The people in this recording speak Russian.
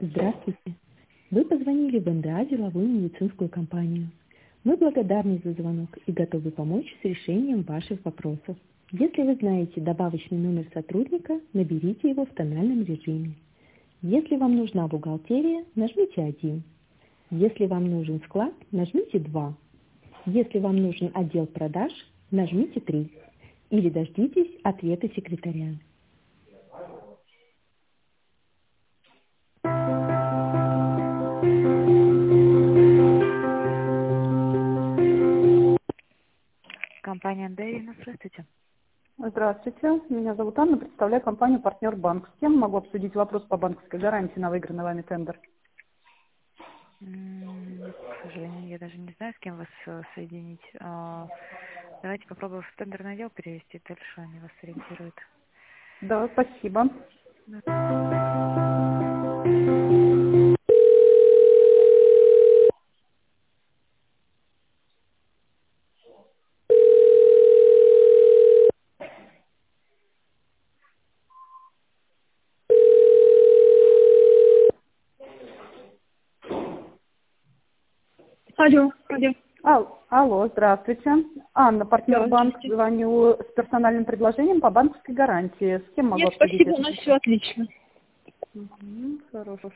Здравствуйте. Вы позвонили в НДА деловую медицинскую компанию. Мы благодарны за звонок и готовы помочь с решением ваших вопросов. Если вы знаете добавочный номер сотрудника, наберите его в тональном режиме. Если вам нужна бухгалтерия, нажмите 1. Если вам нужен склад, нажмите 2. Если вам нужен отдел продаж, нажмите 3. Или дождитесь ответа секретаря. Компания НДА, здравствуйте. Здравствуйте, меня зовут Анна, представляю компанию «Партнер Банк». С кем могу обсудить вопрос по банковской гарантии на выигранный вами тендер? К сожалению, я даже не знаю, с кем вас соединить. Давайте попробуем в тендерный отдел перевести, дальше они вас сориентируют. Да, спасибо. Алло. Алло, здравствуйте. Анна, «Партнер Банк», Здравствуйте. звоню с персональным предложением по банковской гарантии. С кем могу Нет, обсудить спасибо, у это? нас все отлично. Хорошо.